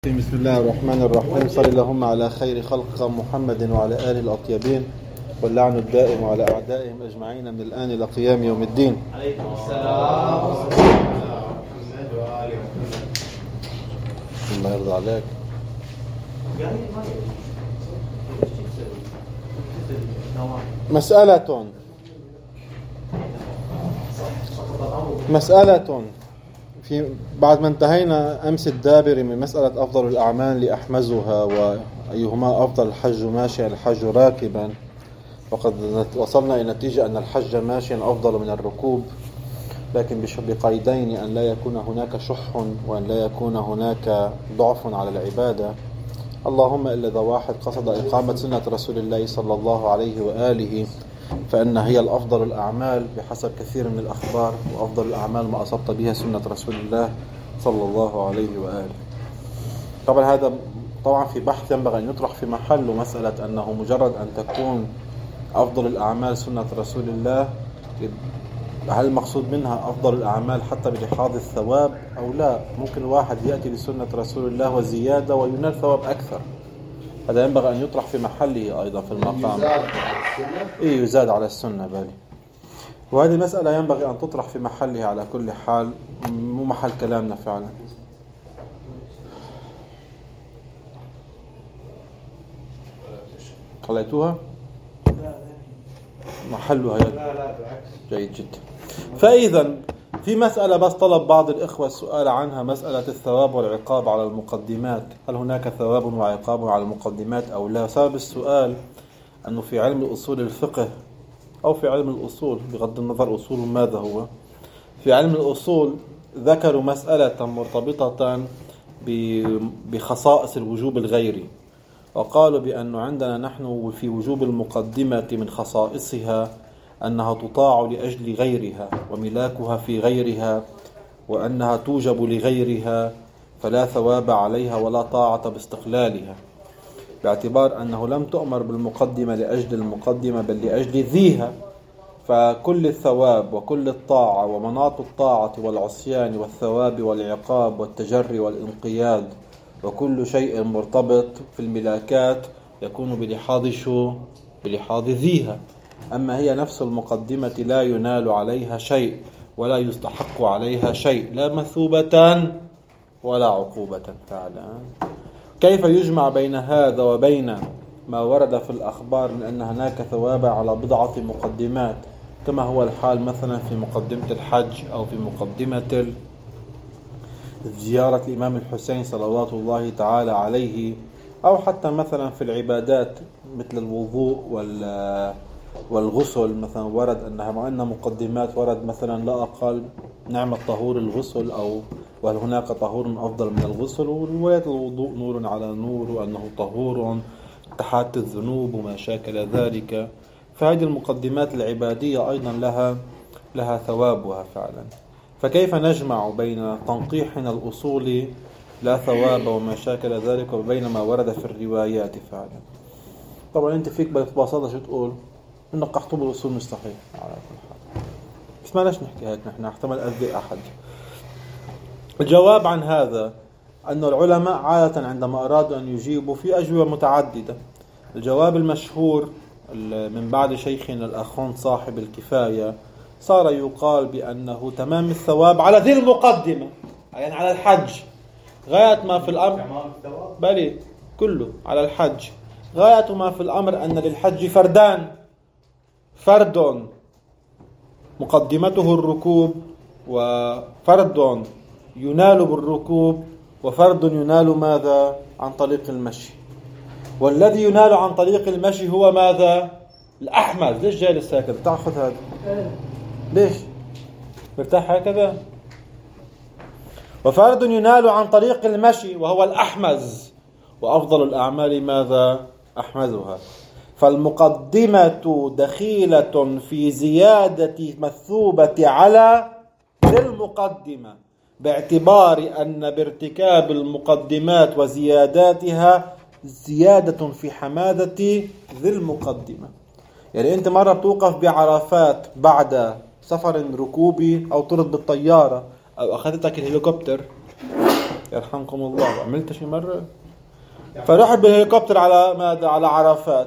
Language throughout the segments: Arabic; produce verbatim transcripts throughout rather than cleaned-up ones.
بسم الله الرحمن الرحيم. صلى اللهم على خير خلق محمد وعلى آله الأطيبين، واللعن الدائم على أعدائهم أجمعين من الآن إلى قيام يوم الدين. عليكم السلام. الله يرضى عليك. مسألة مسألة في بعد ما انتهينا أمس الدابر من مسألة أفضل الأعمال لأحمزها وأيهما أفضل، الحج ماشيا الحج راكبا، وقد وصلنا إلى نتيجة أن الحج ماشيا أفضل من الركوب، لكن بقيدين: أن لا يكون هناك شح وأن لا يكون هناك ضعف على العبادة، اللهم إلا إذا واحد قصد إقامة سنة رسول الله صلى الله عليه وآله فإن هي الأفضل الأعمال بحسب كثير من الأخبار، وأفضل الأعمال ما أصبت بها سنة رسول الله صلى الله عليه وآله. طبعا هذا طبعا في بحث ينبغي أن يطرح في محله، مسألة أنه مجرد أن تكون أفضل الأعمال سنة رسول الله، هل المقصود منها أفضل الأعمال حتى بلحاظ الثواب أو لا؟ ممكن واحد يأتي بسنة رسول الله وزيادة وينال ثواب أكثر، هذا ينبغي أن يطرح في محله أيضا في المقام. إيه يزاد على السنة بالي، وهذه مسألة ينبغي أن تطرح في محلها على كل حال، مو محل كلامنا فعلا. طلعتوها؟ محلها جيد جدا. فإذا في مسألة بس طلب بعض الإخوة السؤال عنها، مسألة الثواب والعقاب على المقدمات، هل هناك ثواب وعقاب على المقدمات أو لا؟ سبب السؤال أنه في علم الأصول الفقه أو في علم الأصول بغض النظر أصول ماذا هو، في علم الأصول ذكروا مسألة مرتبطة بخصائص الوجوب الغيري، وقالوا بأنه عندنا نحن في وجوب المقدمة من خصائصها أنها تطاع لأجل غيرها وملاكها في غيرها، وأنها توجب لغيرها فلا ثواب عليها ولا طاعة باستقلالها، باعتبار أنه لم تؤمر بالمقدمة لأجل المقدمة بل لأجل ذيها، فكل الثواب وكل الطاعة ومناط الطاعة والعصيان والثواب والعقاب والتجري والانقياد وكل شيء مرتبط في الملاكات يكون بلحاظ شو؟ بلحاظ ذيها. أما هي نفس المقدمة لا ينال عليها شيء ولا يستحق عليها شيء، لا مثوبة ولا عقوبة فعلا. كيف يجمع بين هذا وبين ما ورد في الأخبار من أن هناك ثواب على بضعة مقدمات، كما هو الحال مثلا في مقدمة الحج أو في مقدمة زيارة الإمام الحسين صلوات الله تعالى عليه، أو حتى مثلا في العبادات مثل الوضوء والغسل مثلا، ورد أنها مع أن مقدمات ورد مثلا لا أقل نعمة طهور الغسل، أو وهل هناك طهور أفضل من الغسل، ورواية الوضوء نور على نور وأنه طهور تحت الذنوب وما شاكل ذلك. فهذه المقدمات العبادية أيضا لها لها ثوابها فعلا. فكيف نجمع بين تنقيحنا الأصول لا ثواب وما شاكل ذلك وبين ما ورد في الروايات فعلا؟ طبعا أنت فيك ببساطة شو تقول؟ إنك قحطوا بالأصول مستحيل على كل حال، بس ما ليش نحكي هيك، نحن احتمل أذي أحد. الجواب عن هذا أن العلماء عادة عندما أرادوا أن يجيبوا في أجوبة متعددة. الجواب المشهور من بعد شيخنا الأخون صاحب الكفاية صار يقال بأنه تمام الثواب على ذي المقدمة، يعني على الحج، غاية ما في الأمر بل كله على الحج، غاية ما في الأمر أن للحج فردان، فرد مقدمته الركوب وفرد ينال بالركوب وفرد ينال ماذا؟ عن طريق المشي. والذي ينال عن طريق المشي هو ماذا؟ الأحمد. ليش جالس هكذا؟ تأخذ هذا ليش؟ مرتاح هكذا؟ وفرد ينال عن طريق المشي وهو الأحمز، وأفضل الأعمال ماذا؟ أحمزها. فالمقدمة دخيلة في زيادة مثوبة على ذي المقدمة، باعتبار أن بارتكاب المقدمات وزياداتها زيادة في حمادة ذي المقدمة. يعني أنت مرة بتوقف بعرفات بعد سفر ركوبي أو طرد بالطيارة أو أخذتك الهليكوبتر، يرحمكم الله، عملت شي مرة؟ فرحت بالهليكوبتر على ماذا؟ على عرفات.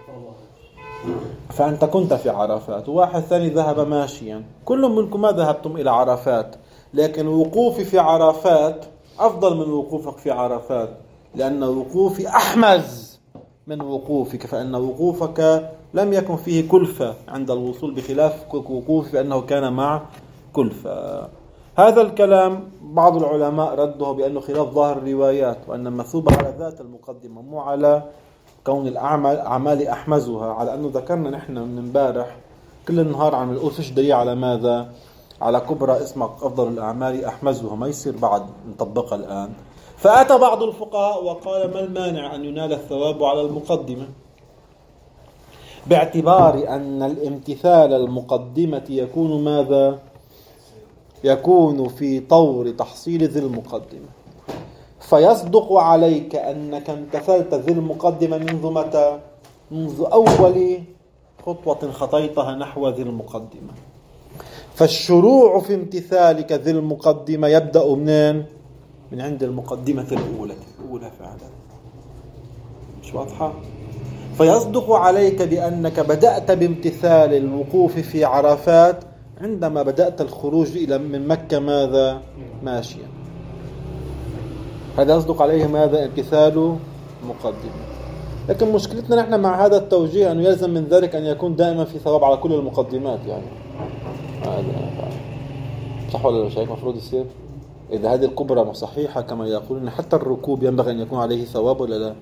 فأنت كنت في عرفات وواحد ثاني ذهب ماشيا، كل منكم ما ذهبتم إلى عرفات، لكن وقوفي في عرفات أفضل من وقوفك في عرفات، لأن وقوفي أحمز من وقوفك، فإن وقوفك لم يكن فيه كلفة عند الوصول، بخلاف وقوفي فإنه كان مع كلفة. هذا الكلام بعض العلماء رده بأنه خلاف ظاهر الروايات، وأن المثوبة على ذات المقدمة مو على كون الأعمال أعمال أحمزها، على أنه ذكرنا نحن من امبارح كل النهار عم نقول فيش دليل على ماذا؟ على كبرى اسمك أفضل الأعمال أحمزها، ما يصير بعد نطبقها الآن. فأتى بعض الفقهاء وقال ما المانع أن ينال الثواب على المقدمة، باعتبار أن الامتثال المقدمة يكون ماذا؟ يكون في طور تحصيل ذي المقدمة، فيصدق عليك أنك امتثلت ذي المقدمة منذ متى؟ منذ أول خطوة خطيتها نحو ذي المقدمة. فالشروع في امتثالك ذي المقدمة يبدأ منين؟ من عند المقدمة الأولى الأولى فعلا. مش واضحة؟ فيصدق عليك بأنك بدأت بامتثال الوقوف في عرفات عندما بدأت الخروج إلى من مكة ماذا؟ ماشيا. هذا يصدق عليه ماذا؟ امتثال مقدمة. لكن مشكلتنا نحن مع هذا التوجيه أنه يلزم من ذلك أن يكون دائما في ثواب على كل المقدمات، يعني هذا صح ولا مش هيك مفروض يصير؟ إذا هذه الكبرى صحيحة كما يقولون حتى الركوب ينبغي أن يكون عليه ثواب ولا لا؟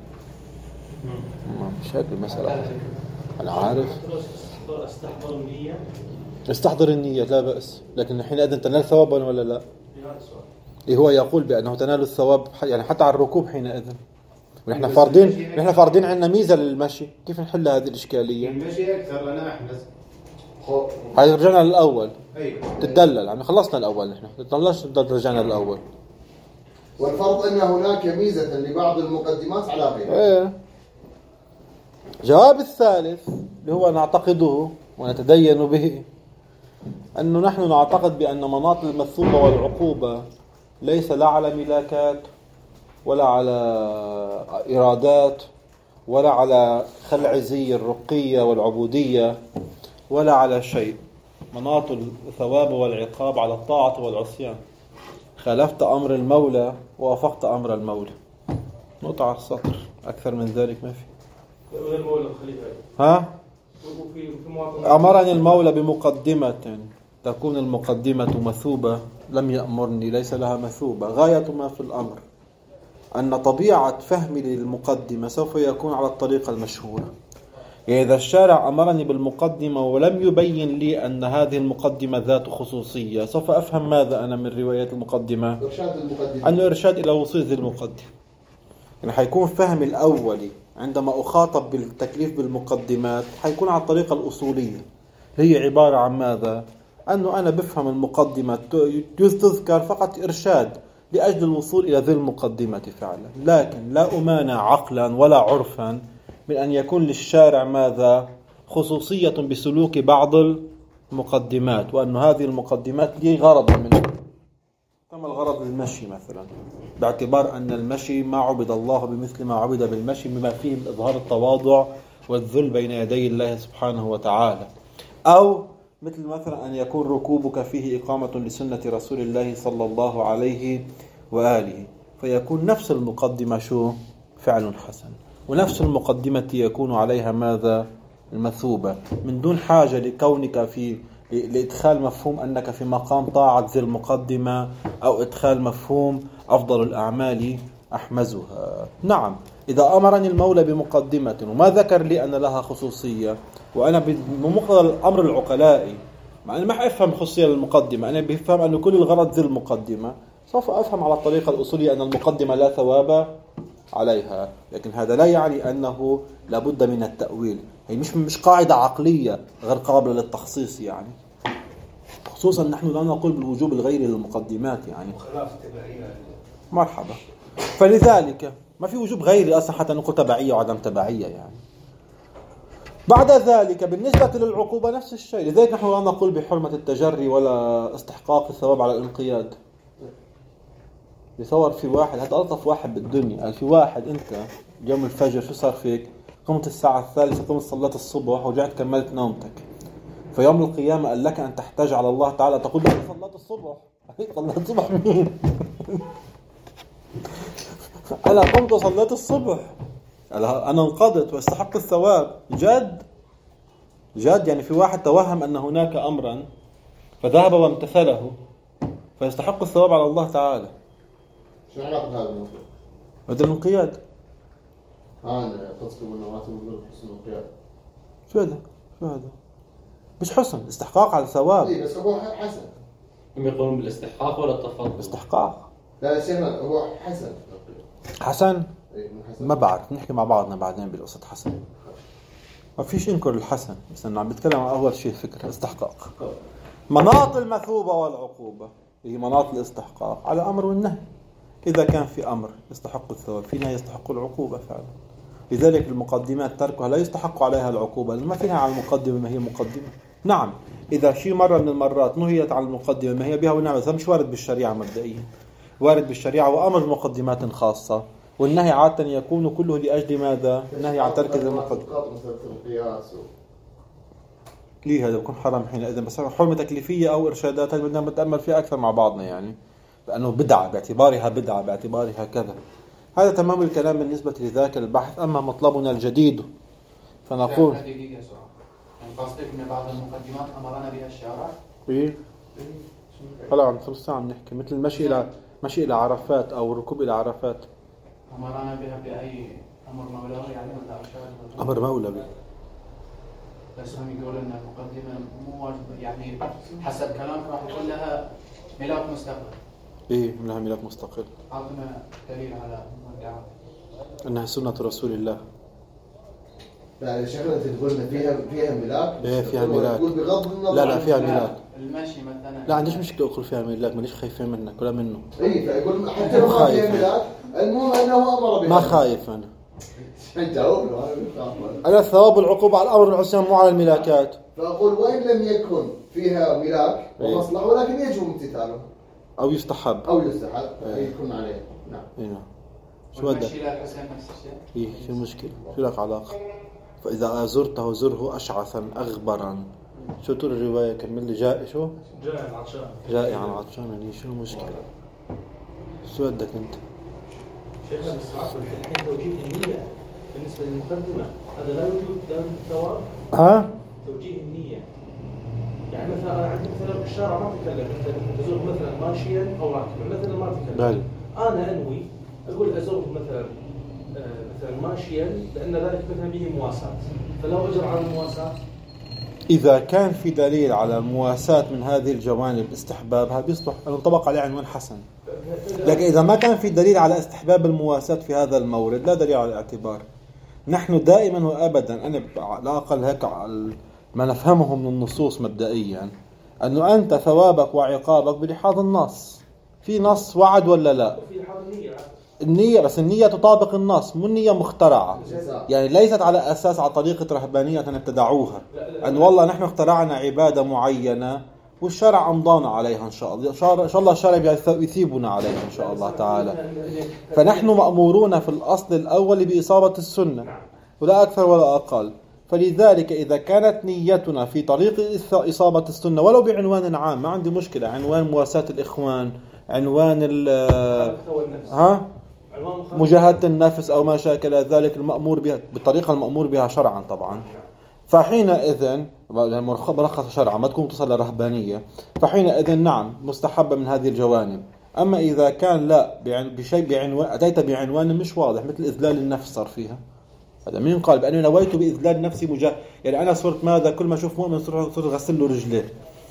مش هيك المسألة. أنا عارف استحضر النية استحضر النية لا بأس، لكن حينئذ تنال ثوابا ولا لا؟ اللي هو يقول بأنه تنال الثواب يعني حتى على الركوب حينئذ. ونحن فاردين نحن فاردين عندنا ميزة للمشي، كيف نحل هذه الإشكالية؟ المشي أكثر لنا أحمد. هاي رجعنا للأول. أيوة. تدلل يعني خلصنا الأول نحن نطلعش رجعنا للأول. والفرض أن هناك ميزة لبعض المقدمات على غيرها. إيه. جواب الثالث اللي هو نعتقده ونتدين به أنه نحن نعتقد بأن مناط المثوبة والعقوبة ليس لا على ملاكات ولا على إرادات ولا على خلع زي الرقية والعبودية ولا على شيء. مناط الثواب والعقاب على الطاعة والعصيان. خالفت أمر المولى ووافقت أمر المولى. نقطع على السطر، أكثر من ذلك ما في. ها؟ أمرني المولى بمقدمة تكون المقدمة مثوبة، لم يأمرني ليس لها مثوبة. غاية ما في الأمر أن طبيعة فهمي للمقدمة سوف يكون على الطريقة المشهورة. يعني إذا الشارع أمرني بالمقدمة ولم يبين لي أن هذه المقدمة ذات خصوصية، سوف أفهم ماذا أنا من روايات المقدمة؟ إرشاد المقدمة. أنه إرشاد إلى وصول ذي المقدمة. يعني حيكون فهمي الأولي عندما أخاطب بالتكليف بالمقدمات حيكون على الطريقة الأصولية، هي عبارة عن ماذا؟ أنه أنا بفهم المقدمة تذكر فقط إرشاد لأجل الوصول إلى ذي المقدمة فعلا، لكن لا أمانع عقلا ولا عرفا من أن يكون للشارع ماذا؟ خصوصية بسلوك بعض المقدمات، وأن هذه المقدمات لي غرض منها كما الغرض المشي مثلا، باعتبار أن المشي ما عبد الله بمثل ما عبد بالمشي، بما فيه إظهار التواضع والذل بين يدي الله سبحانه وتعالى. أو مثل مثلا أن يكون ركوبك فيه إقامة لسنة رسول الله صلى الله عليه وآله، فيكون نفس المقدمة شو؟ فعل حسن، ونفس المقدمة يكون عليها ماذا؟ المثوبة، من دون حاجة لكونك في لإدخال مفهوم أنك في مقام طاعة ذي المقدمة أو إدخال مفهوم أفضل الأعمال أحمزها. نعم، إذا أمرني المولى بمقدمة وما ذكر لي أن لها خصوصية، وأنا بمقتضى الأمر العقلائي، مع أني ما أفهم خصوصية للمقدمة، أنا بفهم أن كل الغرض ذي المقدمة، سوف أفهم على الطريقة الأصولية أن المقدمة لا ثواب عليها. لكن هذا لا يعني أنه لابد من التأويل، هي مش مش قاعدة عقلية غير قابلة للتخصيص، يعني خصوصا نحن لا نقول بالوجوب الغيري للمقدمات، يعني مرحبا. فلذلك ما في وجوب غيري أصلا حتى نقول تبعية وعدم تبعية. يعني بعد ذلك بالنسبة للعقوبة نفس الشيء، لذلك نحن لا نقول بحرمة التجري ولا استحقاق الثواب على الانقياد. يصور في واحد، هذا ألطف واحد بالدنيا، قال في واحد أنت يوم الفجر شو صار فيك؟ قمت الساعة الثالثة، قمت صليت الصبح ورجعت كملت نومتك. في يوم القيامة قال لك أن تحتاج على الله تعالى تقول أنا صليت الصبح. صليت الصبح مين؟ أنا قمت وصليت الصبح، أنا انقضت واستحق الثواب. جد جد يعني في واحد توهم أن هناك أمرا فذهب وامتثله فيستحق الثواب على الله تعالى. شو علاقة هذا الموضوع؟ هذا الانقياد. ها أنا قصدي أنه ما تقول حسن القيادة. شو هذا؟ شو هذا؟ مش حسن، استحقاق على الثواب. إيه بس هو حسن. هم يقولون بالاستحقاق ولا التفضل؟ استحقاق. لا شيخنا هو حسن. حسن؟ إيه حسن. ما بعرف، نحكي مع بعضنا بعدين بالقصة حسن. ما فيش انكر الحسن، بس أنا عم بتكلم عن أول شيء فكرة استحقاق. مناط المثوبة والعقوبة هي مناط الاستحقاق على أمر والنهي. إذا كان في أمر يستحق الثواب، في نهي يستحق العقوبة فعلا. لذلك المقدمات تركها لا يستحق عليها العقوبة، لأن ما فيها على المقدمة ما هي مقدمة. نعم إذا شيء مرة من المرات نهيت على المقدمة ما هي بها ونعمة، هذا مش وارد بالشريعة مبدئيا. وارد بالشريعة وأمر مقدمات خاصة، والنهي عادة يكون كله لأجل ماذا؟ النهي عن ترك المقدمة. ليه هذا بكون حرام حينئذ؟ بس حرمة تكليفية أو إرشادات بدنا نتأمل فيها أكثر مع بعضنا يعني، لأنه بدعة باعتبارها بدعة باعتبارها كذا. هذا تمام الكلام بالنسبة لذاك البحث. أما مطلبنا الجديد فنقول دقيقة سؤال، يعني قصدك أن بعض المقدمات أمرنا بها الشارع؟ إيه هلا عم ثلث ساعة بنحكي مثل المشي إلى مشي إلى عرفات أو الركوب إلى عرفات. أمرنا بها بأي أمر مولوي يعني ولا إرشاد؟ أمر مولوي. بس هم يقولون أن المقدمة مو واجب، يعني حسب كلامك راح يكون لها ملاك مستقل. إيه لها ملاك مستقل. أعطنا دليل على المدعاة. أنها سنة رسول الله. لا يا شيخنا أنت تقول إن فيها فيها ملاك. إيه فيها ملاك. تقول بغض النظر. لا لا فيها ملاك. المشي مثلا. لا عنديش مشكلة أقول فيها ملاك، مانيش خايفين منك ولا منه. إيه فيقول حتى لو ما فيها ملاك المهم أنه أمر بها. ما خايف أنا. جاوب. أنا الثواب والعقوبة على الأمر والعصيان مو على الملاكات. فأقول وإن لم يكن فيها ملاك ومصلحة ولكن يجب امتثاله. أو يستحب. أو يستحب يكون عليه. نعم. إيه نعم. شو هذا؟ المشي لا الحسين نفس الشيء. إيه شو المشكلة؟ شو لك علاقة؟ فإذا زرته زره أشعثا أغبرا. شو تقول الرواية؟ كمل لي. جاء شو؟ جائع عطشان. جائع عطشان يعني شو المشكلة؟ شو بدك أنت؟ شيخنا بس الحين توجيه النية بالنسبة للمقدمة هذا لا يوجد لا الثواب. ها؟ توجيه النية. يعني مثلا أنا عندي مثلا في الشارع ما أتكلم، مثلا أزور مثلا ماشيا أو راكبا مثلا ما أتكلم. بل. أنا أنوي أقول أزور مثلا مثلا ماشيا لأن ذلك مثلا به مواساة، فلو أجر على المواساة. إذا كان في دليل على مواساة من هذه الجوانب استحبابها بيصلح أن ينطبق عليه عنوان حسن. لكن إذا ما كان في دليل على استحباب المواساة في هذا المورد لا دليل على الاعتبار. نحن دائما وأبدا أنا لا أقل هيك ما نفهمه من النصوص مبدئيا أنه أنت ثوابك وعقابك بلحاظ النص. في نص وعد ولا لا؟ النية، بس النية تطابق النص، مو النية مخترعة. يعني ليست على أساس على طريقة رهبانية ابتدعوها أن والله نحن اخترعنا عبادة معينة والشرع أمضانا عليها إن شاء الله. إن شاء الله الشرع يثيبنا عليها إن شاء الله تعالى. فنحن مأمورون في الأصل الأول بإصابة السنة ولا أكثر ولا أقل. فلذلك إذا كانت نيتنا في طريق إصابة السنة ولو بعنوان عام ما عندي مشكلة، عنوان مواساة الإخوان، عنوان ال ها مجاهدة النفس أو ما شاكل ذلك المأمور بها بالطريقة المأمور بها شرعا طبعا، فحينئذ مرخص شرعا ما تكون تصل لرهبانية، فحينئذ نعم مستحبة من هذه الجوانب. أما إذا كان لا بشيء بعنوان أتيت بعنوان مش واضح مثل إذلال النفس صار فيها، هذا مين قال بأني نويت بإذلال نفسي مجاهد؟ يعني أنا صرت ماذا كل ما أشوف مؤمن صرت غسل له رجليه،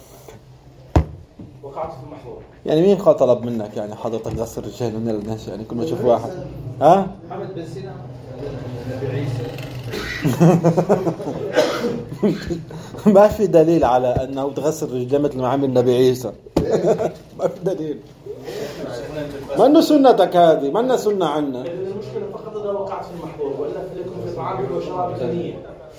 وقعت في المحظور. يعني مين قال طلب منك يعني حضرتك غسل رجليه من الناس؟ يعني كل ما أشوف واحد ها محمد بن سينا النبي عيسى ما في دليل على أنه تغسل رجليه مثل ما عمل النبي عيسى. ما في دليل. ما أنه سنتك هذه، ما أنه سنة عنا. المشكلة فقط إذا وقعت في المحظور ولا لكم في طعامك وشرابك نية.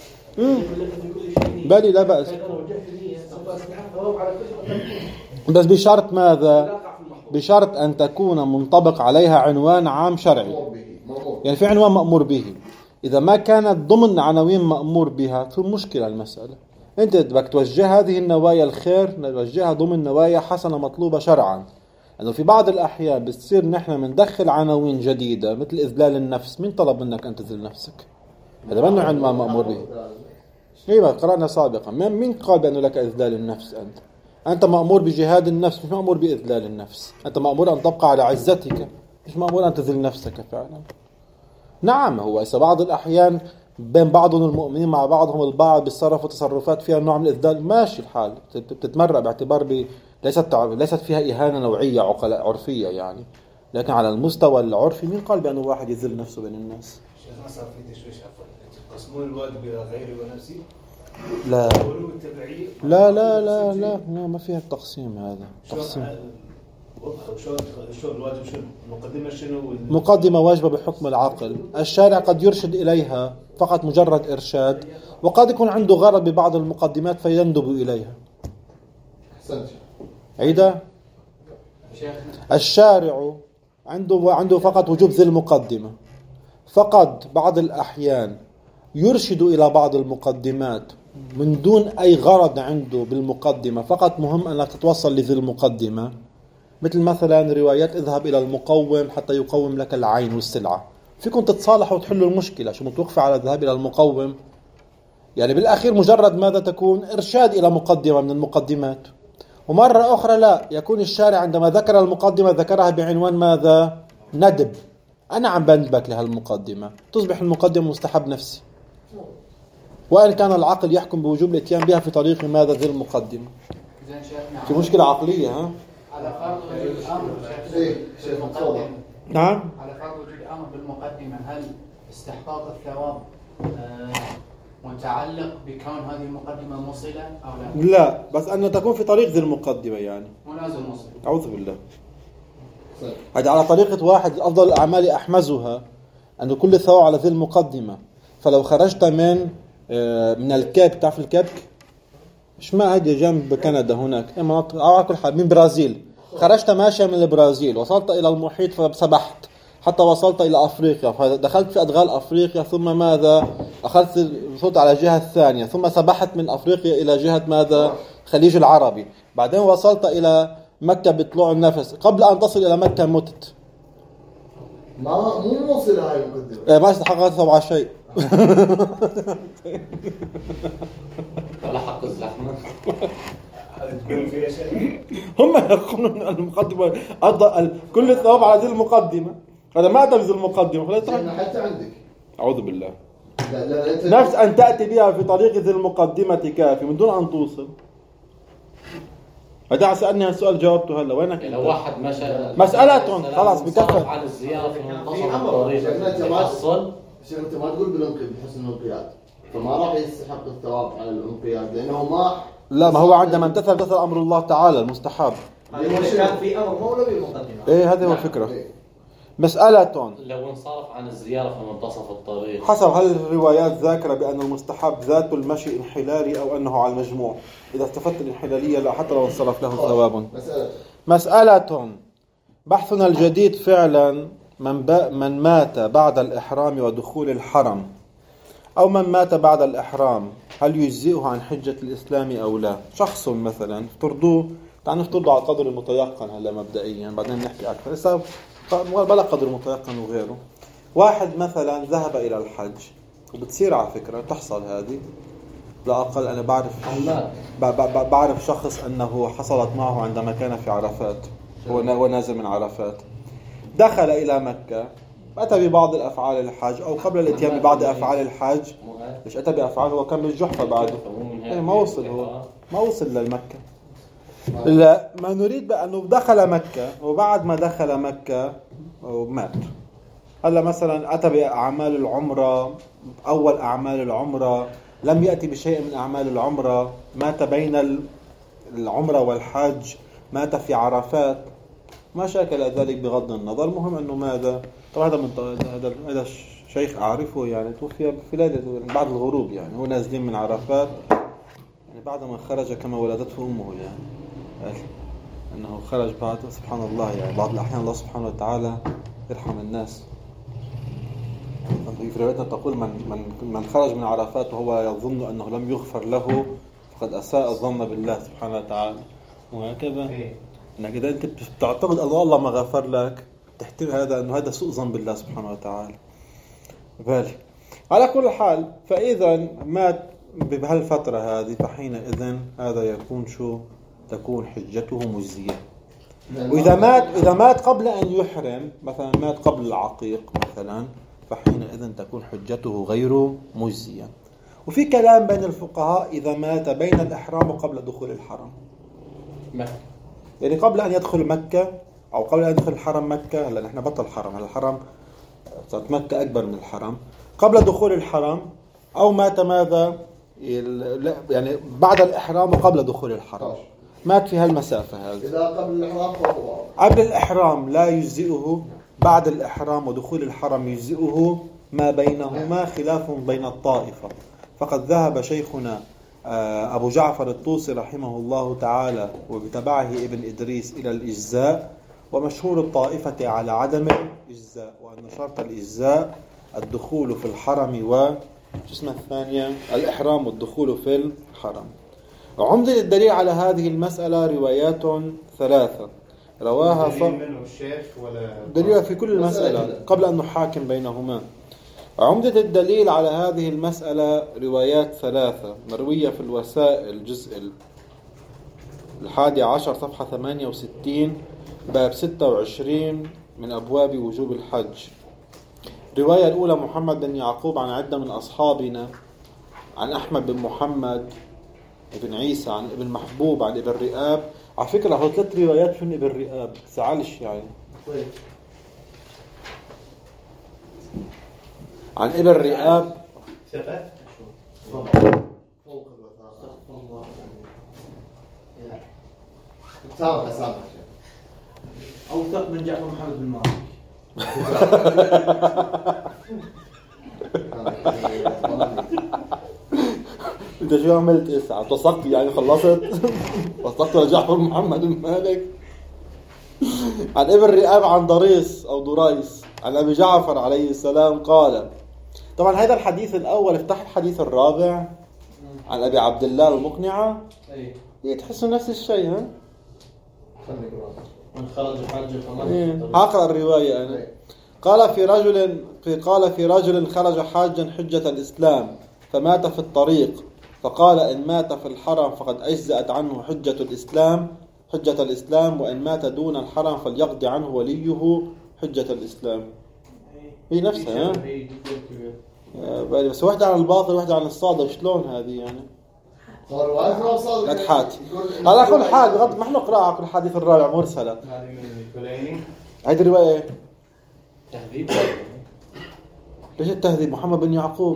بالي لا بأس، بس بشرط ماذا؟ بشرط أن تكون منطبق عليها عنوان عام شرعي. يعني في عنوان مأمور به، إذا ما كانت ضمن عناوين مأمور بها في مشكلة المسألة. أنت بدك توجه هذه النوايا الخير، توجهها ضمن نوايا حسنة مطلوبة شرعا. لأنه يعني في بعض الأحيان بتصير نحن مندخل عناوين جديدة مثل إذلال النفس. مين طلب منك أن تذل نفسك؟ هذا منه عنوان مأمور به. ايوه قرأنا سابقا. مين قال بأنه لك إذلال النفس؟ أنت أنت مأمور بجهاد النفس، مش مأمور بإذلال النفس. أنت مأمور أن تبقى على عزتك، مش مأمور أن تذل نفسك فعلا. نعم، هو إذا بعض الأحيان بين بعضهم المؤمنين مع بعضهم البعض بيتصرفوا تصرفات فيها نوع من الإذلال، ماشي الحال، بتتمرق باعتبار ب... ليست ليست فيها إهانة نوعية عقلاء عرفية يعني. لكن على المستوى العرفي مين قال بأنه واحد يذل نفسه بين الناس؟ شيخنا صار في تشويش عفوا، تقسمون الواجب إلى غيري ونفسي؟ لا لا لا لا لا لا ما فيها التقسيم هذا. تقسيم شو شو الواجب، شو المقدمة، شنو مقدمة واجبة بحكم العقل. الشارع قد يرشد إليها فقط مجرد إرشاد، وقد يكون عنده غرض ببعض المقدمات فيندب إليها. عيدا الشارع عنده عنده فقط وجوب ذي المقدمة، فقط بعض الأحيان يرشد إلى بعض المقدمات من دون أي غرض عنده بالمقدمة، فقط مهم أنك تتوصل لذي المقدمة. مثل مثلا روايات اذهب إلى المقوم حتى يقوم لك العين والسلعة. فيكم تتصالحوا وتحلوا المشكلة، شو متوقفة على الذهاب إلى المقوم؟ يعني بالأخير مجرد ماذا تكون إرشاد إلى مقدمة من المقدمات. ومرة أخرى لا، يكون الشارع عندما ذكر المقدمة ذكرها بعنوان ماذا؟ ندب. أنا عم بندبك لهالمقدمة، تصبح المقدمة مستحب نفسي، وإن كان العقل يحكم بوجوب الاتيان بها في طريق ماذا ذي المقدمة. في مشكلة عقلية. ها؟ على فرض وجود الأمر بالمقدمة. نعم. على فرض وجود الأمر بالمقدمة، هل استحقاق الثواب متعلق بكون هذه المقدمة موصلة أو لا؟ لا، بس أن تكون في طريق ذي المقدمة يعني. منازل موصل. أعوذ بالله. هذا على طريقة واحد أفضل الأعمال أحمزها، أن كل الثواب على ذي المقدمة. فلو خرجت من من الكيب، تعرف الكيب؟ مش ما هذه جنب كندا هناك، مناطق على كل حال من برازيل. خرجت ماشيا من البرازيل، وصلت إلى المحيط فسبحت حتى وصلت إلى أفريقيا، فدخلت في أدغال أفريقيا، ثم ماذا؟ أخذت وصلت على الجهة الثانية، ثم سبحت من أفريقيا إلى جهة ماذا؟ خليج العربي. بعدين وصلت إلى مكة بطلوع النفس. قبل أن تصل إلى مكة متت. ما مو موصلة هاي المقدمة. ما استحقت سبعة شيء. ولا حق الزحمة. هم يقولون المقدمة أضل كل الثواب على ذي المقدمة. هذا ما أدى بذي المقدمة. حتى عندك. أعوذ بالله. لا لا لا نفس أن تأتي بها في طريق ذي المقدمة كافي من دون أن توصل. هذا سألني هالسؤال جاوبته هلا. وينك؟ لو واحد مشى مسألة خلاص بكفى. عن الزيارة في منتصف الطريق يحصل. شيخ أنت ما تقول بالانقياد بحسن الانقياد، فما راح يستحق الثواب على الانقياد لأنه ما. لا، ما هو عندما امتثل امتثل أمر الله تعالى المستحب. كان في أمر مولوي المقدمة. إيه هذه هو الفكرة. مسألة لو انصرف عن الزيارة في منتصف الطريق، حسب هل الروايات ذاكرة بأن المستحب ذات المشي انحلالي أو أنه على المجموع. إذا استفدت الانحلالية لا، حتى لو انصرف له ثواب. مسألة مسألة بحثنا الجديد فعلا من, من مات بعد الإحرام ودخول الحرم، أو من مات بعد الإحرام، هل يجزئه عن حجة الإسلام أو لا؟ شخص مثلا افترضوه، تعال نفترضه على قدر المتيقن هلا مبدئيا، بعدين نحكي أكثر. لسه بلا قدر المتيقن وغيره. واحد مثلا ذهب إلى الحج، وبتصير على فكرة تحصل هذه، لا أقل أنا بعرف بعرف شخص أنه حصلت معه عندما كان في عرفات، هو نازل من عرفات، دخل إلى مكة، أتى ببعض الأفعال الحج أو قبل الاتيان ببعض أفعال الحج. مش أتى بأفعال، هو كان بالجحفة بعده، ما وصل، هو ما وصل للمكة. لا، ما نريد بأنه دخل مكة، وبعد ما دخل مكة ومات. هلا مثلا أتى بأعمال العمرة، أول أعمال العمرة، لم يأتي بشيء من أعمال العمرة، مات بين العمرة والحج، مات في عرفات، ما شاكل ذلك بغض النظر. المهم أنه ماذا؟ طبعا هذا من هذا هذا شيخ أعرفه يعني، توفي في ليلة بعد الغروب يعني، هو نازلين من عرفات يعني بعد ما خرج كما ولدته أمه يعني. أنه خرج بعد. سبحان الله، يعني بعض الأحيان الله سبحانه وتعالى يرحم الناس. في روايتنا تقول من من من خرج من عرفات وهو يظن أنه لم يغفر له فقد أساء الظن بالله سبحانه وتعالى. وهكذا انك اذا انت بتعتقد ان الله ما غفر لك تحتمل هذا انه هذا سوء ظن بالله سبحانه وتعالى. بالي على كل حال، فاذا مات بهالفتره هذه فحينئذ هذا يكون شو؟ تكون حجته مجزيه. واذا مات اذا مات قبل ان يحرم، مثلا مات قبل العقيق مثلا، فحينئذ تكون حجته غير مجزيه. وفي كلام بين الفقهاء اذا مات بين الاحرام وقبل دخول الحرم، يعني قبل أن يدخل مكة أو قبل أن يدخل الحرم مكة. هلا نحن بطل الحرم، هلا الحرم صارت مكة أكبر من الحرم. قبل دخول الحرم أو مات ماذا؟ يعني بعد الإحرام وقبل دخول الحرم، مات في هالمسافة هذه. إذا قبل الإحرام فهو قبل الإحرام لا يجزئه، بعد الإحرام ودخول الحرم يجزئه، ما بينهما خلاف بين الطائفة. فقد ذهب شيخنا أبو جعفر الطوسي رحمه الله تعالى وبتبعه ابن إدريس إلى الإجزاء، ومشهور الطائفة على عدم الإجزاء، وأن شرط الإجزاء الدخول في الحرم و اسمه الثانية الإحرام والدخول في الحرم. عمدة الدليل على هذه المسألة روايات ثلاثة رواها دليل في كل المسألة قبل أن نحاكم بينهما. عمدة الدليل على هذه المسألة روايات ثلاثة مروية في الوسائل الجزء الحادي عشر صفحة ثمانية وستين باب ستة وعشرين من أبواب وجوب الحج. الرواية الأولى محمد بن يعقوب عن عدة من أصحابنا عن أحمد بن محمد بن عيسى عن ابن محبوب عن ابن رئاب. على فكرة هو ثلاث روايات في ابن رئاب، تزعلش يعني. عن ابن رئاب أوثق من جعفر محمد بن مالك. انت شو عملت اسعى؟ توثقت يعني خلصت؟ وثقت لجعفر محمد بن مالك. عن ابن رئاب عن ضريس أو ضريس عن أبي جعفر عليه السلام قال. طبعا هذا الحديث الأول. افتح الحديث الرابع عن أبي عبد الله المقنعة. ايه تحسوا نفس الشيء ها؟ من خرج حاجة إيه. هقرأ الرواية أنا. قال في رجل في قال في رجل خرج حاجا حجة الإسلام فمات في الطريق، فقال إن مات في الحرم فقد أجزأت عنه حجة الإسلام حجة الإسلام وإن مات دون الحرم فليقضي عنه وليه حجة الإسلام. هي نفسها ها؟ بس واحدة عن الباطل واحدة عن الصادق. شلون هذه يعني؟ قدحات. على كل حال بغض ما احنا نقرأ على الحديث الرابع مرسلة. هذه الرواية تهذيب. ليش التهذيب؟ محمد بن يعقوب.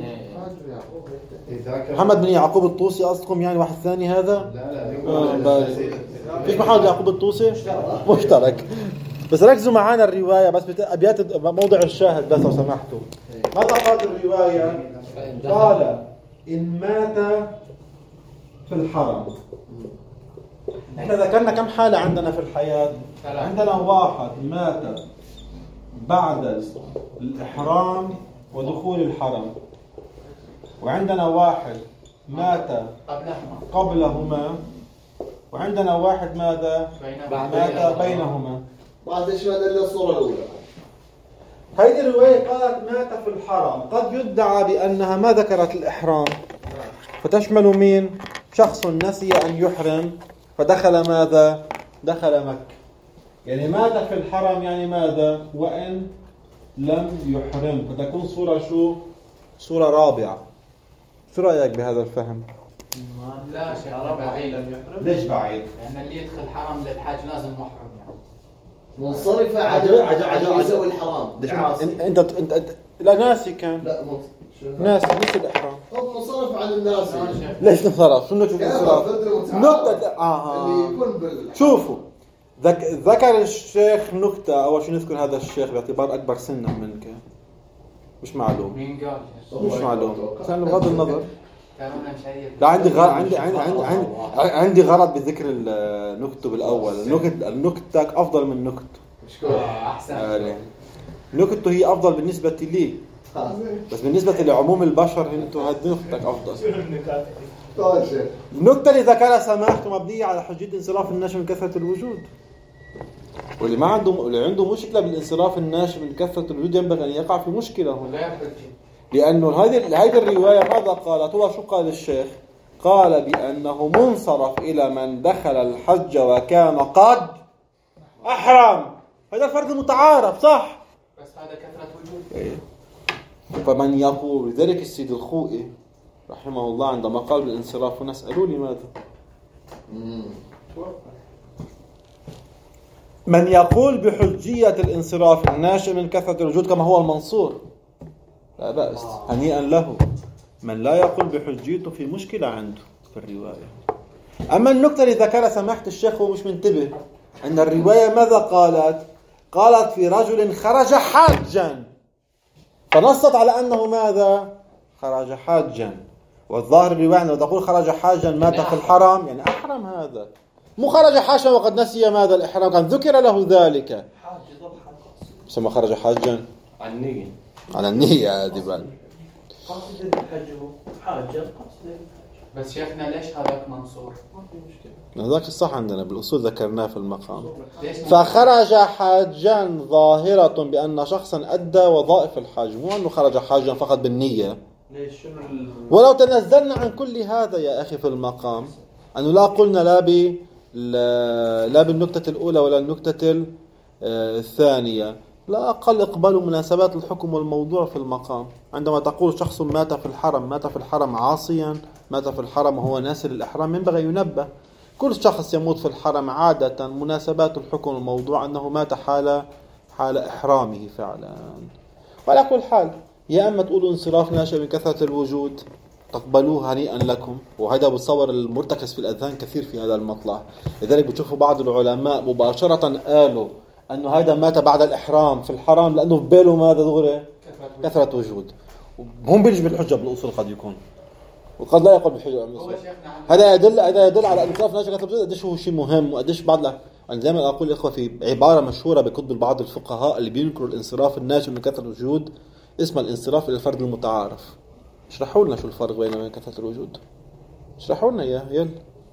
محمد بن يعقوب الطوسي أصلكم يعني واحد ثاني هذا؟ لا لا. ليش محمد بن يعقوب الطوسي؟ مشترك. بس ركزوا معانا الرواية بس أبيات موضع الشاهد بس لو سمحتوا. ماذا قالت الرواية؟ قال إن مات في الحرم. احنا ذكرنا كم حالة عندنا في الحياة؟ عندنا واحد مات بعد الإحرام ودخول الحرم، وعندنا واحد مات قبلهما، وعندنا واحد ماذا؟ مات بينهما. بعد ايش ماذا اللي الصورة الأولى؟ هذه الرواية قالت مات في الحرم، قد يدعى بأنها ما ذكرت الإحرام، فتشمل مين؟ شخص نسي أن يحرم فدخل ماذا؟ دخل مكة. يعني مات في الحرم يعني ماذا؟ وإن لم يحرم، فتكون صورة شو؟ صورة رابعة. شو رأيك بهذا الفهم؟ لا شيء بعيد. ليش بعيد؟ لأن اللي يدخل حرم للحاج لازم محرم يعني. منصرفة عجل عجل عجل يسوي الحرام. انت انت انت لا ناسي كان. لا ناسي مش الإحرام. هو منصرف عن الناس. ليش انصرف؟ شنو شو انصرف؟ نقطة آه. اللي يكون بال. شوفوا ذك... ذكر الشيخ نكتة. أول شيء نذكر هذا الشيخ باعتبار أكبر سنا منك. مش معلوم. مين قال؟ مش معلوم. كان بغض النظر لا عندي غرض عندي عندي عندي عندي, عندي غرض بذكر النكت بالأول. النكت النكتك أفضل من نكت. أحسن. نكته هي أفضل بالنسبة لي، بس بالنسبة لعموم البشر أنتوا هاد نكتك أفضل. النكتة اللي ذكرها سماحته مبنية على حجية انصراف الناشئ من كثرة الوجود، واللي ما عنده واللي عنده مشكلة بالانصراف الناشئ من كثرة الوجود ينبغي أن يقع في مشكلة هنا، لأنه هذه هذه الرواية ماذا قالت؟ هو شو قال الشيخ؟ قال بأنه منصرف إلى من دخل الحج وكان قد أحرم. هذا الفرق المتعارف صح؟ بس هذا كثرة وجود. فمن يقول لذلك السيد الخوئي رحمه الله عندما قال بالانصراف ونسألوا لماذا؟ من يقول بحجية الانصراف الناشئ من كثرة الوجود كما هو المنصور لا بأس، هنيئا له. من لا يقول بحجيته في مشكلة عنده في الرواية. أما النكتة اللي ذكرها سماحة الشيخ هو مش منتبه أن الرواية ماذا قالت؟ قالت في رجل خرج حاجا، فنصت على أنه ماذا؟ خرج حاجا. والظاهر الرواية أنه تقول خرج حاجا مات في الحرم، يعني أحرم. هذا مو خرج حاجا وقد نسي ماذا الإحرام، كان ذكر له ذلك. ثم خرج حاجا عن النية على النية هذه بال قاصد الحج حاجة قاصد الحج. بس شيخنا ليش هذاك منصور؟ ما في مشكلة. هذاك الصح عندنا بالأصول ذكرناه في المقام. فخرج حاجا ظاهرة بأن شخصا أدى وظائف الحج، مو أنه خرج حاجا فقط بالنية. ليش شنو ال... ولو تنزلنا عن كل هذا يا أخي في المقام أنه لا قلنا لا ب لا بالنكتة الأولى ولا النكتة الثانية، لا أقل إقبال مناسبات الحكم والموضوع في المقام. عندما تقول شخص مات في الحرم، مات في الحرم عاصيا، مات في الحرم وهو ناسي للإحرام، ينبغي ينبه. كل شخص يموت في الحرم عادة مناسبات الحكم والموضوع أنه مات حال حال إحرامه فعلا. وعلى كل حال يا أما تقولوا انصراف ناشئ من كثرة الوجود تقبلوه هنيئا لكم، وهذا بتصور المرتكز في الأذهان كثير في هذا المطلع. لذلك بتشوفوا بعض العلماء مباشرة قالوا أنه هذا مات بعد الإحرام في الحرام لأنه في باله ماذا دغري؟ كثرة وجود. هم بيجي بالحجة بالأصول قد يكون، وقد لا يقول بالحجة. هذا يدل هذا يدل على انصراف ناشئ من كثرة الوجود قديش هو شيء مهم، وقديش بعض له. أنا دائما أقول الإخوة في عبارة مشهورة بكتب بعض الفقهاء اللي بينكروا الانصراف الناشئ من كثرة الوجود، اسمها الانصراف إلى الفرد المتعارف. اشرحوا لنا شو الفرق بين من كثرة الوجود، اشرحوا لنا إياه يلا.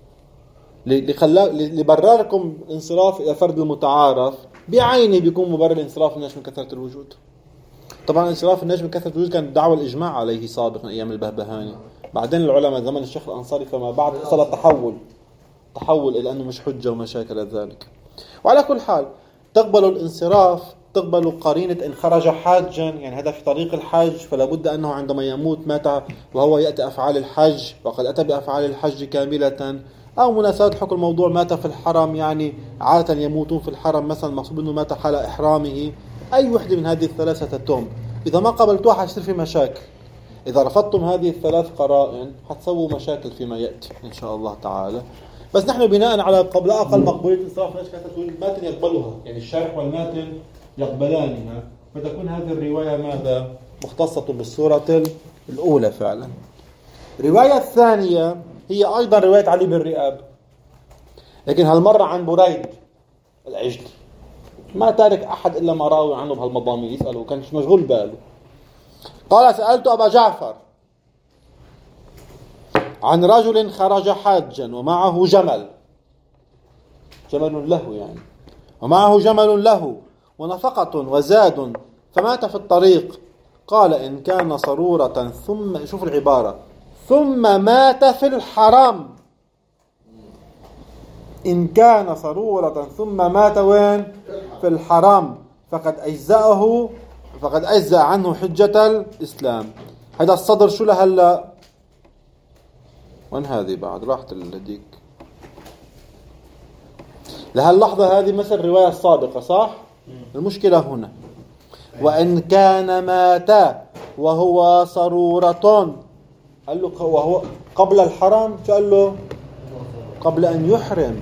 اللي خلا اللي برركم انصراف إلى فرد المتعارف بعينه بيكون مبرر الانصراف الناشئ من كثرة الوجود. طبعا انصراف الناشئ من كثرة الوجود كان دعوة الإجماع عليه سابقا أيام البهبهاني، بعدين العلماء زمن الشيخ الأنصاري فما بعد حصل التحول تحول إلى أنه مش حجة وما شاكل ذلك. وعلى كل حال تقبل الانصراف، تقبل قرينة إن خرج حاجا، يعني هذا في طريق الحج، فلا بد أنه عندما يموت مات وهو يأتي أفعال الحج وقد أتى بأفعال الحج كاملة، أو مناسبة حكم الموضوع مات في الحرم، يعني عادة يموتون في الحرم مثلا مقصود أنه مات حال إحرامه. أي وحدة من هذه الثلاثة تتم. إذا ما قبلتوها حتصير في مشاكل. إذا رفضتم هذه الثلاث قرائن حتسووا مشاكل فيما يأتي إن شاء الله تعالى. بس نحن بناء على قبل أقل مقبولية الانصراف ناشئ كثرة الماتن يقبلها، يعني الشارح والماتن يقبلانها، فتكون هذه الرواية ماذا؟ مختصة بالصورة الأولى فعلا. الرواية الثانية هي أيضا رواية علي بن رئاب، لكن هالمرة عن بريد العجلي، ما تارك أحد إلا ما راوي عنه بهالمضامين يسأله، كان مشغول باله. قال سألت أبا جعفر عن رجل خرج حاجا ومعه جمل، جمل له يعني، ومعه جمل له ونفقة وزاد فمات في الطريق. قال إن كان صرورة ثم، شوف العبارة، ثم مات في الحرام. إن كان صرورة ثم مات وين؟ في الحرام فقد أجزأه فقد أجزأ عنه حجة الإسلام. هذا الصدر شو له هلا؟ وين هذه بعد راحت الديك لهاللحظة هذه مثل الرواية السابقة صح؟ المشكلة هنا وإن كان مات وهو صرورة، قال له وهو قبل الحرام، قال له قبل أن يحرم.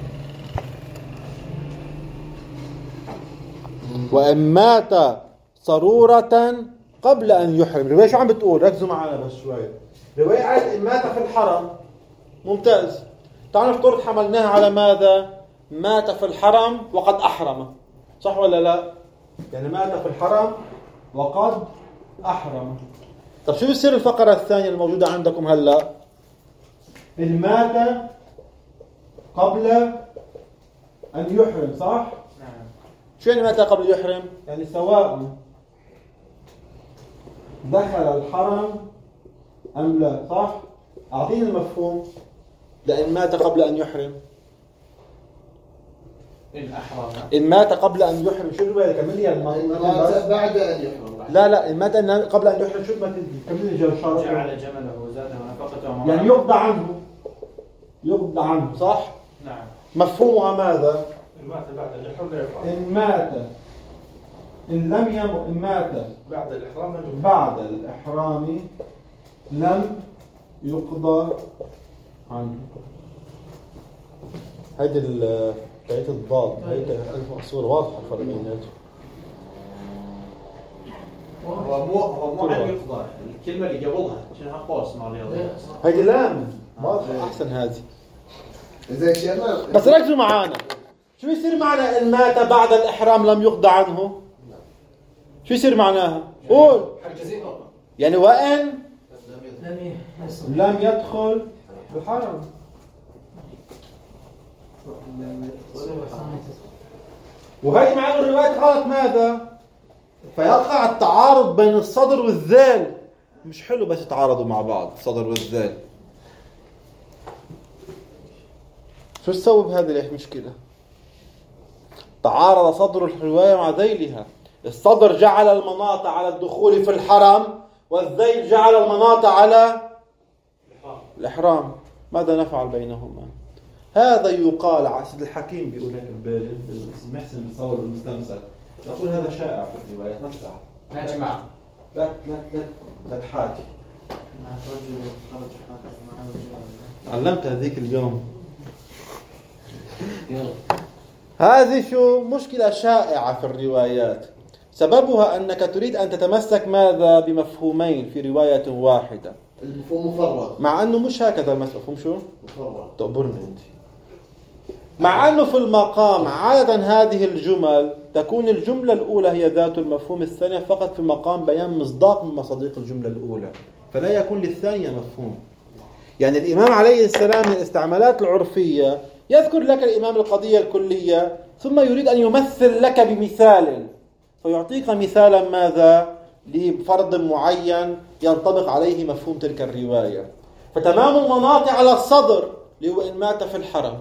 وإن مات صرورة قبل أن يحرم. رواية شو عم بتقول؟ ركزوا معنا بس شوي. رواية قالت إن مات في الحرم. ممتاز. تعالوا نفترض حملناها على ماذا؟ مات في الحرم وقد أحرم. صح ولا لا؟ يعني مات في الحرم وقد أحرم. طب شو بيصير الفقرة الثانية الموجودة عندكم هلا؟ إن مات قبل أن يحرم، صح؟ نعم. شو يعني مات قبل يحرم؟ يعني سواء دخل الحرم أم لا، صح؟ أعطيني المفهوم لأن مات قبل أن يحرم. إن أحرم. إن مات قبل أن يحرم، شو الرواية؟ كملي إن مات بعد أن يحرم. لا لا، إن مات قبل أن يحرم شو ما كملي جل جعل جمله وزاده ونفقته. يعني يقضى عنه، يقضى عنه، صح؟ نعم. مفهومها ماذا؟ إن مات بعد الإحرام لا يقضى. إن مات إن لم يمت إن مات بعد الإحرام لا بعد الإحرام لم يقضى عنه. هيدي ال بقية الضاد، هيدي الصورة واضحة الفرق بيناتهم. هو مو هو مو عن يقضى، الكلمة اللي قبلها شنها قوس مع الرياضيات. هيدي لام واضحة أحسن هذه. زين شيخنا بس ركزوا معانا. شو يصير معنى إن مات بعد الإحرام لم يقضى عنه؟ شو يصير معناها؟ قول. يعني وإن لم يدخل الحرم. وهي معنى الرواية غلط ماذا؟ فيقع التعارض بين الصدر والذال. مش حلو بس يتعارضوا مع بعض الصدر والذال. شو تسوي بهذه المشكلة؟ تعارض صدر الرواية مع ذيلها. الصدر جعل المناط على الدخول في الحرم، والذيل جعل المناط على الإحرام. ماذا نفعل بينهما؟ هذا يقال عسد الحكيم بيقول لك المحسن بصور المستمسك يقول هذا شائع في الروايات نفسها. يا جماعة لا لا لا لا تحاكي. علمت هذيك اليوم. هذه شو مشكلة شائعة في الروايات. سببها أنك تريد أن تتمسك ماذا بمفهومين في رواية واحدة. المفهوم مفرغ. مع أنه مش هكذا المفهوم. شو؟ مفرغ. تقبرني أنت. مع أنه في المقام عادة هذه الجمل تكون الجملة الأولى هي ذات المفهوم، الثانية فقط في مقام بيان مصداق من مصادق الجملة الأولى، فلا يكون للثانية مفهوم. يعني الإمام عليه السلام من الاستعمالات العرفية يذكر لك الإمام القضية الكلية ثم يريد أن يمثل لك بمثال، فيعطيك مثالا ماذا؟ لفرض معين ينطبق عليه مفهوم تلك الرواية. فتمام المناط على الصدر اللي هو إن مات في الحرم.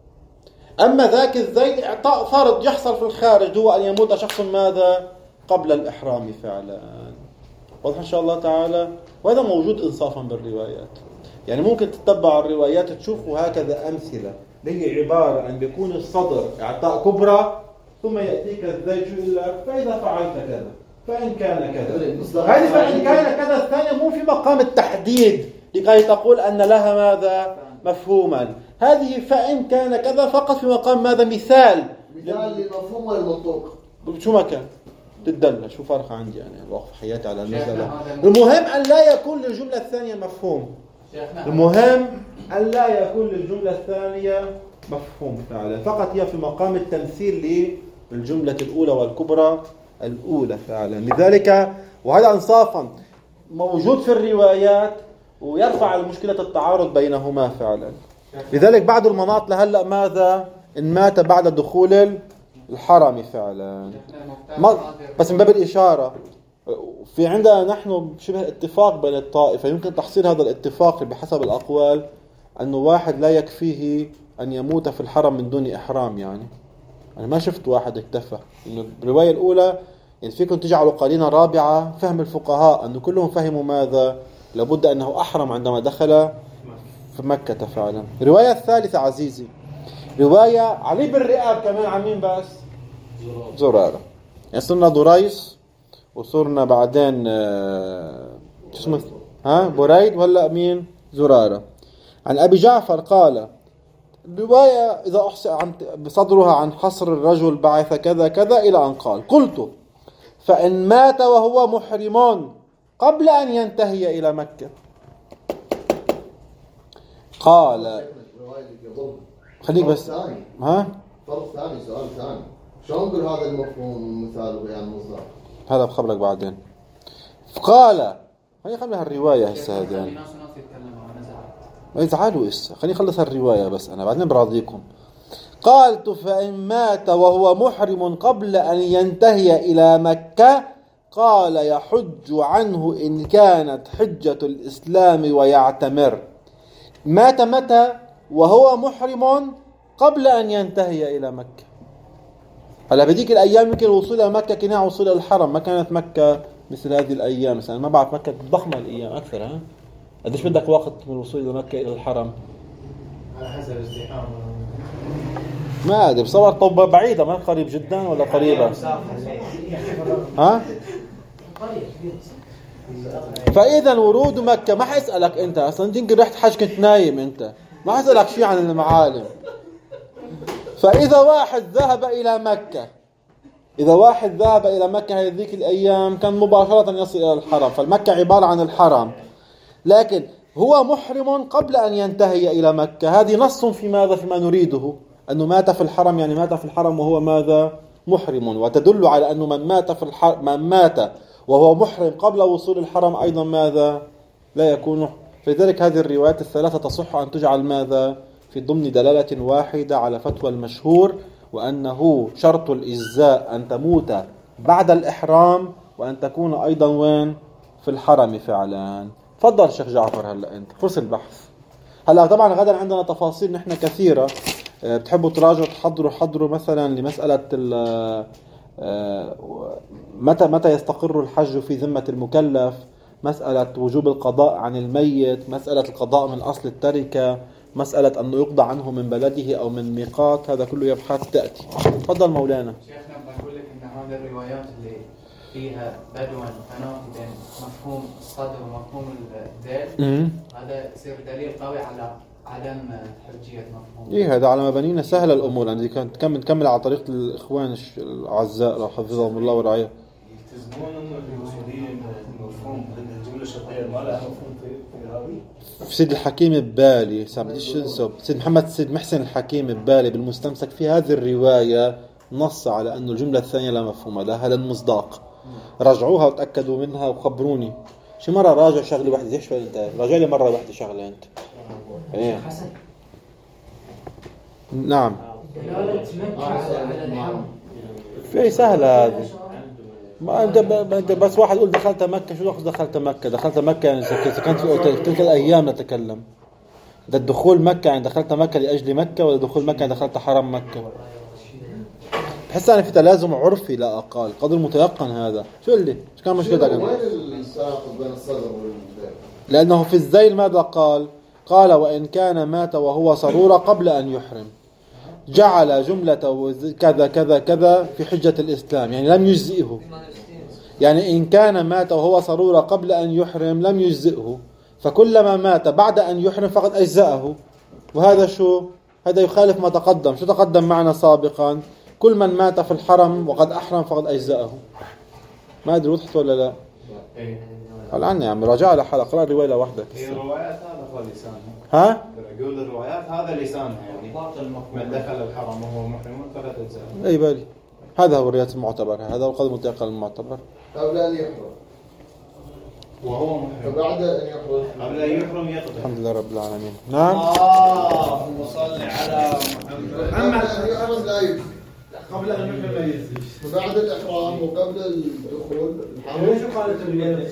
أما ذاك الذيل إعطاء فرض يحصل في الخارج هو أن يموت شخص ماذا؟ قبل الإحرام فعلا. واضح إن شاء الله تعالى. وهذا موجود إنصافا بالروايات. يعني ممكن تتبع الروايات تشوفوا هكذا أمثلة هي عبارة عن بيكون الصدر إعطاء كبرى ثم يأتيك الذيل شو يقول لك فإذا فعلت كذا فإن كان كذا. هذه فإن كان كذا الثانية مو في مقام التحديد لكي تقول أن لها ماذا؟ مفهوما. هذه فإن كان كذا فقط في مقام ماذا؟ مثال. مثال للمفهوم والمنطوق. شو ما كان تدلل شو فرق عندي يعني الوقت حياتي على المسألة. المهم أن لا يكون للجملة الثانية مفهوم. المهم أن لا يكون للجملة الثانية مفهوم فعلا، فقط هي في مقام التمثيل للجملة الأولى والكبرى الأولى فعلا. لذلك وهذا انصافا موجود في الروايات ويرفع المشكلة التعارض بينهما فعلا. لذلك بعض المناط لهلأ ماذا؟ إن مات بعد دخول الحرم فعلا. بس من باب الإشارة في عندنا نحن شبه اتفاق بين الطائفة. يمكن تحصيل هذا الاتفاق بحسب الأقوال أنه واحد لا يكفيه أن يموت في الحرم من دون إحرام. يعني أنا ما شفت واحد اكتفى. إنه الرواية الأولى يعني فيكم تجعلوا قرينة رابعة فهم الفقهاء أنه كلهم فهموا ماذا؟ لابد أنه أحرم عندما دخل في مكة فعلا. الرواية الثالثة عزيزي رواية علي بالرئاب كمان عن مين بس؟ زرارة. يعني صرنا دريس وصرنا بعدين شو اسمه ها بريد ولا مين؟ زرارة. عن أبي جعفر قال الرواية إذا أحصى عن بصدرها عن حصر الرجل بعث كذا كذا إلى أن قال قلت فإن مات وهو محرم قبل أن ينتهي إلى مكة. قال خليك بس ها فرق ثاني، سؤال ثاني، شلون نقول هذا المفهوم المثال وبيان المصدر؟ هذا بخبرك بعدين. قال خليني أخلص الرواية هسه هذه يعني. تعالوا هسه خليني أخلص الرواية بس أنا بعدين براضيكم. قالت فإن مات وهو محرم قبل أن ينتهي إلى مكة قال يحج عنه إن كانت حجة الإسلام ويعتمر. مات متى؟ وهو محرم قبل أن ينتهي إلى مكة. هلا بديك الأيام يمكن الوصول إلى مكة كنا وصول إلى الحرم، ما كانت مكة مثل هذه الأيام. مثلا ما بعرف مكة ضخمة الأيام أكثر. ها قديش بدك وقت من الوصول إلى مكة إلى الحرم؟ على حسب ازدحام. ما أدري بصور طب بعيدة ما قريب جدا ولا قريبة؟ ها؟ فإذا ورود مكة ما حيسألك أنت أصلا يمكن رحت حج كنت نايم أنت ما حيسألك شيء عن المعالم. فإذا واحد ذهب إلى مكة إذا واحد ذهب إلى مكة هذيك الأيام كان مباشرة يصل إلى الحرم. فالمكة عبارة عن الحرم، لكن هو محرم قبل أن ينتهي إلى مكة. هذه نص في ماذا فيما نريده، أنه مات في الحرم يعني مات في الحرم وهو ماذا محرم، وتدل على أنه من مات في الحرم من مات وهو محرم قبل وصول الحرم أيضا ماذا لا يكون. فلذلك هذه الروايات الثلاثة تصح أن تجعل ماذا في ضمن دلالة واحدة على فتوى المشهور، وأنه شرط الإجزاء أن تموت بعد الإحرام وأن تكون أيضا وين في الحرم فعلا. تفضل شيخ جعفر هلا أنت فرصة البحث. هلا طبعا غدا عندنا تفاصيل نحن كثيرة بتحبوا تراجعوا تحضروا حضروا مثلا لمسألة متى متى يستقر الحج في ذمة المكلف، مسألة وجوب القضاء عن الميت، مسألة القضاء من أصل التركة، مسألة أنه يقضى عنه من بلده أو من ميقات. هذا كله يبحث تأتي. تفضل مولانا. شيخنا بقول لك إن هذه الروايات اللي فيها بدوا تناقض مفهوم الصدر ومفهوم الذيل هذا يصير دليل قوي على عدم حجية مفهوم. إيه هذا على مبانينا سهلة الأمور. يعني كانت كم نكمل على طريقة الإخوان الأعزاء لو حفظهم الله ورعاية. يلتزمون المسؤولين المفهوم الجملة الشرطية ما لها مفهوم في هذه. سيد الحكيم البالي سيد محمد سيد محسن الحكيم البالي بالمستمسك في هذه الرواية نص على أن الجملة الثانية لا مفهوم لها للمصداق. رجعوها وتأكدوا منها وخبروني. شي مرة راجع شغلة واحدة زي شو أنت راجع لي مرة واحدة شغلة أنت. إيه. نعم. في سهلة هذه. ما أنت بس واحد يقول دخلت مكة. شو لفظ دخلت مكة؟ دخلت مكة يعني كانت في تلك الأيام نتكلم. ده الدخول مكة يعني دخلت مكة لأجل مكة، ولا دخول مكة يعني دخلت حرم مكة؟ بحس أنا في تلازم عرفي لا أقل قدر متيقن. هذا شو اللي شو كان مشكلتك؟ وين التناقض بين الصدر والذيل؟ لأنه في الذيل ماذا قال؟ قال وإن كان مات وهو صرورة قبل أن يحرم جعل جملة كذا كذا كذا في حجة الإسلام، يعني لم يجزئه. يعني إن كان مات وهو صرورة قبل أن يحرم لم يجزئه، فكلما مات بعد أن يحرم فقد أجزأه. وهذا شو؟ هذا يخالف ما تقدم. شو تقدم معنا سابقا؟ كل من مات في الحرم وقد أحرم فقد أجزأه. ما أدري وضحت ولا لا؟ الآن يا عم راجع على حلقة اقرأ الرواية لوحدك. هي الروايات هذا لسانها. ها؟ يقول الروايات هذا لسانها يعني من دخل الحرم وهو محرم فلا تجزأه. أي بالي. هذا هو الروايات المعتبر. هذا هو القدر المتيقن المعتبر. قبل أن يحرم وهو محرم. فبعد أن يحرم قبل أن يحرم يقضي. الحمد لله رب العالمين. نعم. اللهم صل على محمد. قبل أن يحرم لا يجزي. قبل أن يحرم لا يجزي. فبعد الإحرام وقبل الدخول الحرم. شو قالت الرواية؟